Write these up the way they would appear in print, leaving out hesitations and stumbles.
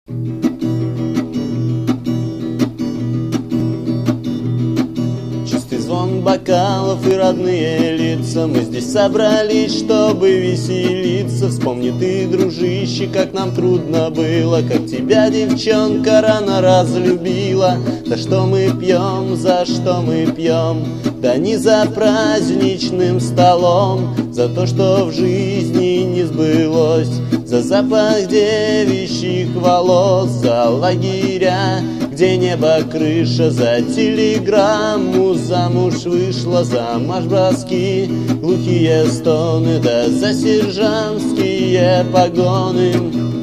Чистый звон бокалов и родные лица. Мы здесь собрались, чтобы веселиться. Вспомни ты, дружище, как нам трудно было, как тебя девчонка рано разлюбила. Да что мы пьем, за что мы пьем? Да не за праздничным столом, за то, что в жизни не сбылось, за запах девичьих волос, за лагеря, где небо крыша, за телеграмму замуж вышла, за марш-броски, глухие стоны, да за сержантские погоны.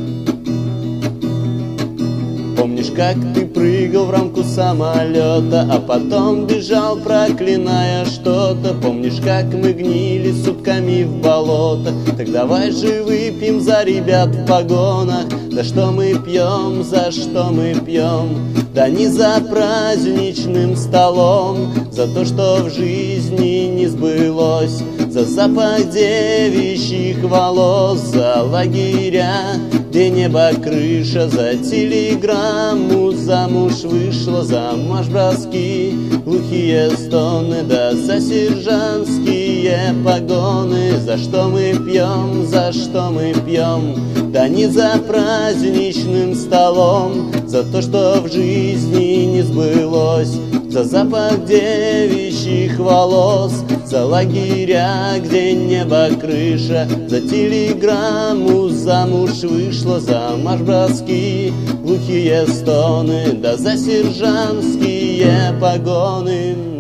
Помнишь, как ты прыгал в рамку самолета, а потом бежал, проклиная что-то? Помнишь, как мы гнили сутками в болото? Так давай же выпьем за ребят в погонах. Да что мы пьем, за что мы пьем? Да не за праздничным столом, за то, что в жизни не сбылось, за запах девичьих волос, за лагеря, где небо крыша, за телеграмму замуж вышла, за марш-броски, глухие стоны, да за сержантские погоны. За что мы пьем, за что мы пьем? Да не за праздничным столом, за то, что в жизни не сбылось, за запах девичьих волос, за лагеря, где небо крыша, за телеграмму замуж вышла, за марш-броски, глухие стоны, да за сержантские погоны.